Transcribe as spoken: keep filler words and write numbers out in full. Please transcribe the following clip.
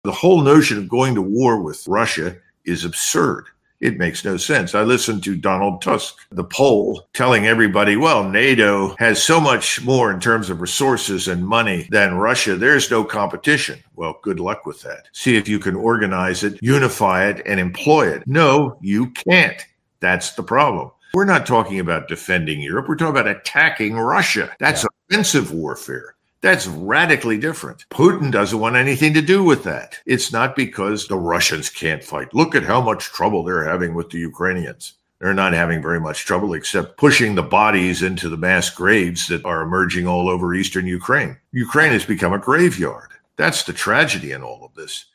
The whole notion of going to war with Russia is absurd. It makes no sense. I listened to Donald Tusk, the Pole, telling everybody, well, NATO has so much more in terms of resources and money than Russia. There's no competition. Well, good luck with that. See if you can organize it, unify it, and employ it. No, you can't. That's the problem. We're not talking about defending Europe. We're talking about attacking Russia. That's yeah. offensive warfare. That's radically different. Putin doesn't want anything to do with that. It's not because the Russians can't fight. Look at how much trouble they're having with the Ukrainians. They're not having very much trouble except pushing the bodies into the mass graves that are emerging all over eastern Ukraine. Ukraine has become a graveyard. That's the tragedy in all of this.